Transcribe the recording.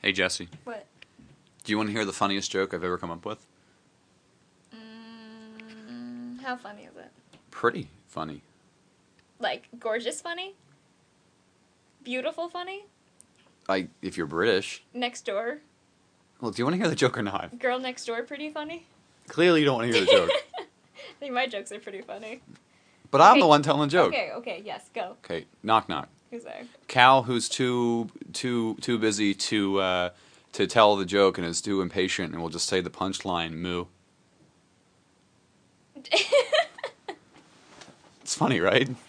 Hey, Jesse. What? Do you want to hear the funniest joke I've ever come up with? How funny is it? Pretty funny. Like, gorgeous funny? Beautiful funny? If you're British. Next door? Well, do you want to hear the joke or not? Girl next door pretty funny? Clearly you don't want to hear the joke. I think my jokes are pretty funny. But I'm the one telling the joke. Okay, yes, go. Okay, knock knock. Who's there? Cal, who's too busy to tell the joke and is too impatient and will just say the punchline, moo. It's funny, right?